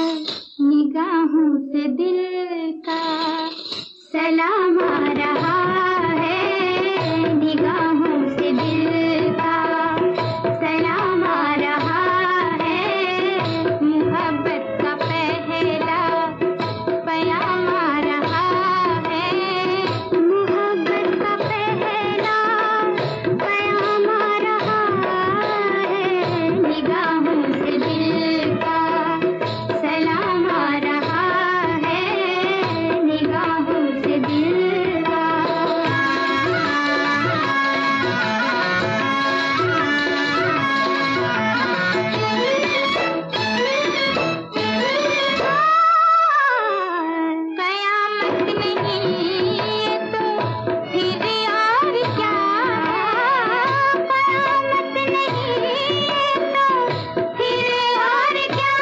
निगाहों से दिल का सलाम आ रहा है, निगाहों से दिल का सलाम आ रहा है, मोहब्बत का पहला पैगाम आ रहा है, मोहब्बत का पहला पैगाम आ रहा है, निगाहों से दिल का सलाम आ रहा है, निगाहों से दिल का। कयामत नहीं ये तो फिर और क्या, कयामत नहीं ये तो फिर और क्या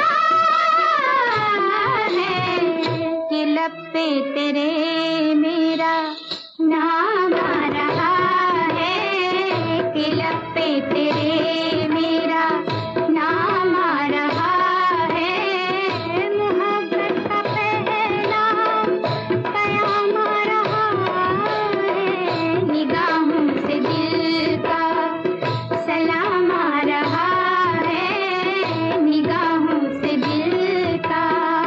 है, कि लब पे तेरे मेरा नाम आ रहा है, कि लब पे तेरे मेरा नाम आ रहा है, मोहब्बत का पहला पैगाम आ रहा है, निगाहों से दिल का सलाम आ रहा है, निगाहों से दिल का।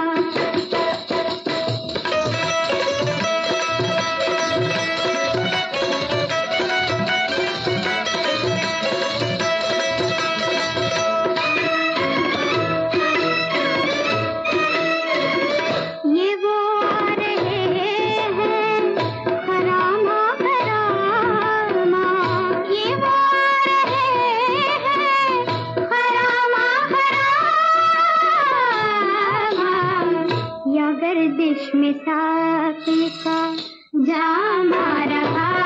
ये वो आ रहे हैं खरामा खरामा, ये वो आ रहे हैं खरामा खरामा, या गर्दिश में साकी का जाम आ रहा